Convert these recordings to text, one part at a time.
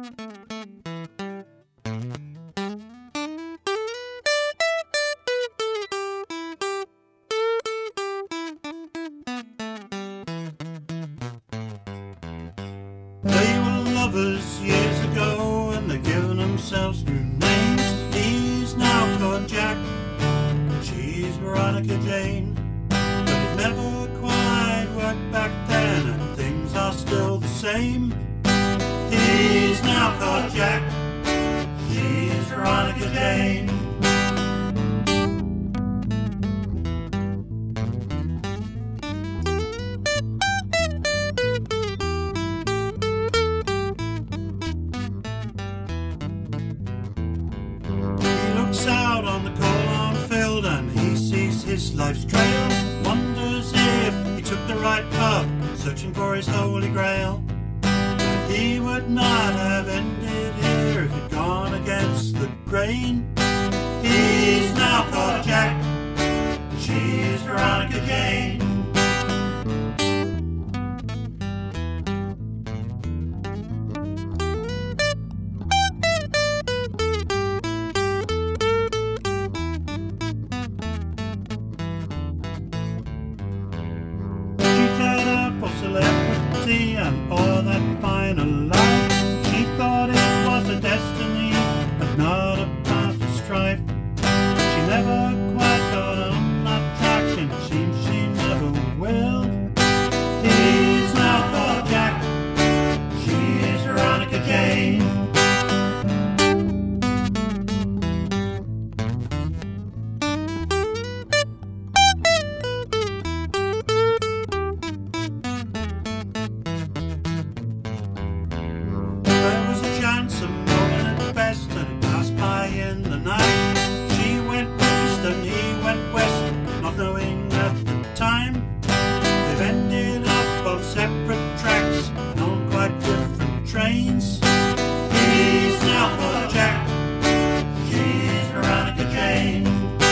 They were lovers years ago and they're giving themselves new names. He's now called Jack, she's Veronica Jane. But it never quite worked back then and things are still the same. He's now called Jack, she's Veronica Jane. Out on the corn field and he sees his life's trail, wonders if he took the right path, searching for his holy grail. And he would not have ended here if he'd gone against the grain. He's now called Jack, she's Veronica Jane. Celebrity and all that final life. She thought it was a destiny and not a path of strife. She never quite got on that track and it seems she never will. He's now called Jack, she's Veronica Jane. Some moment at best and it passed by in the night. She went east and he went west, not knowing at the time. They've ended up on separate tracks and on quite different trains. He's now called Jack, she's Veronica Jane.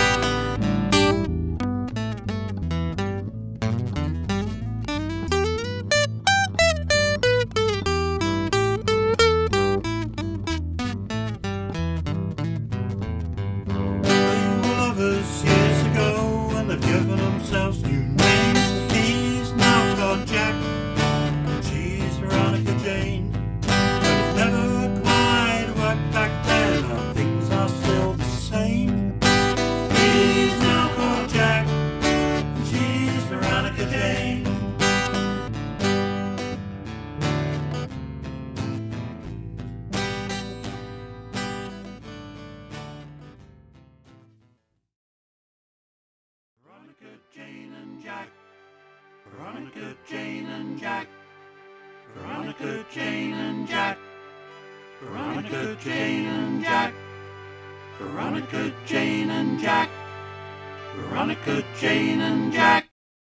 Years ago and they've given themselves new names. He's now called Jack, she's Veronica Jane. But it never quite worked back then, and things are still the same. He's now called Jack, she's Veronica Jane. Veronica, Jane and Jack. Veronica, Jane and Jack. Veronica, Jane and Jack. Veronica, Jane and Jack. Veronica, Jane and Jack. Veronica, Jane and Jack.